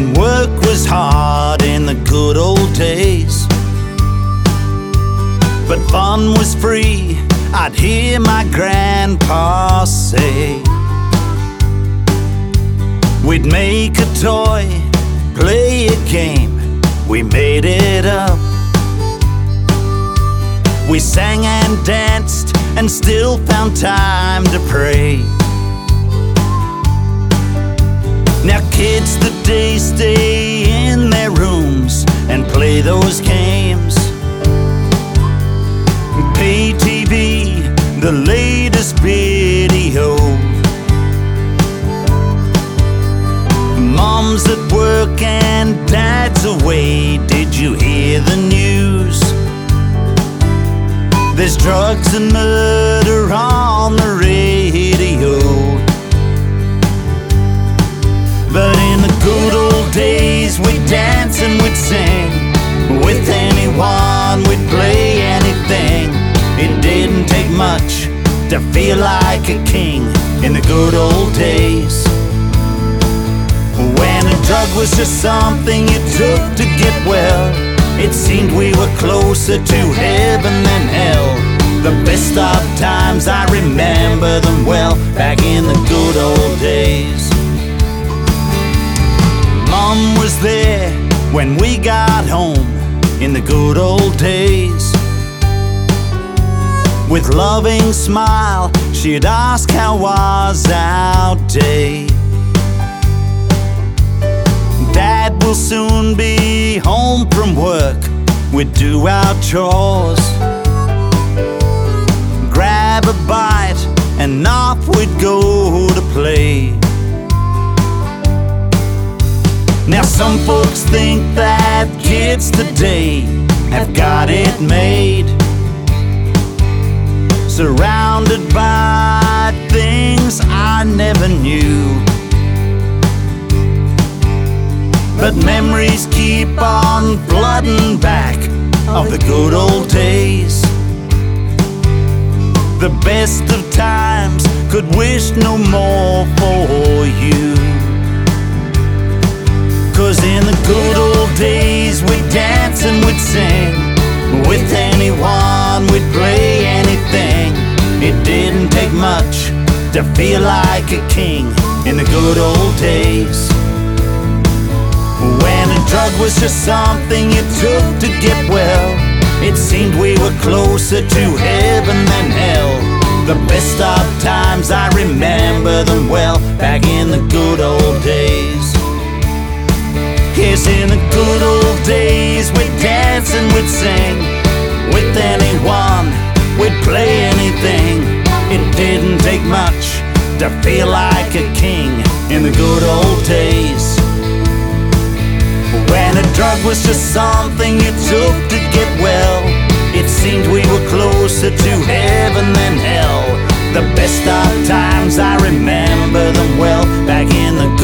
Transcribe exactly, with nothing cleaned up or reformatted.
and work was hard in the good old days. But fun was free, I'd hear my grandpa say. We'd make a toy, play a game, we made it up. We sang and danced and still found time to pray. Now kids today stay in their rooms and play those games. Pay T V, the latest video. Mom's at work and dad's away. Did you hear the news? There's drugs and murder on the radio. But in the good old days, we'd dance and we'd sing. With anyone, we'd play anything. It didn't take much to feel like a king in the good old days. When a drug was just something you took to get well, it seemed we were closer to heaven than hell. The best of times, I remember them well, back in the good old days. Mom was there when we got home in the good old days. With loving smile, she'd ask how was our day. Dad will soon be home from work, we'd do our chores, grab a bite and off we'd go to play. Now some folks think that kids today have got it made, surrounded by things I never knew. But memories keep on flooding back of the good old days. The best of times, could wish no more for you. Cause in the good old days, we'd dance and we'd sing. With anyone, we'd play anything. It didn't take much to feel like a king in the good old days. When a drug was just something you took to get well, it seemed we were closer to heaven than hell. The best of times, I remember them well, back in the good old days. Yes, in the good old days, we'd dance and we'd sing. With anyone, we'd play anything. It didn't take much to feel like a king in the good old days. When a drug was just something you took to get well, it seemed we were closer to heaven than hell. The best of times, I remember them well, back in the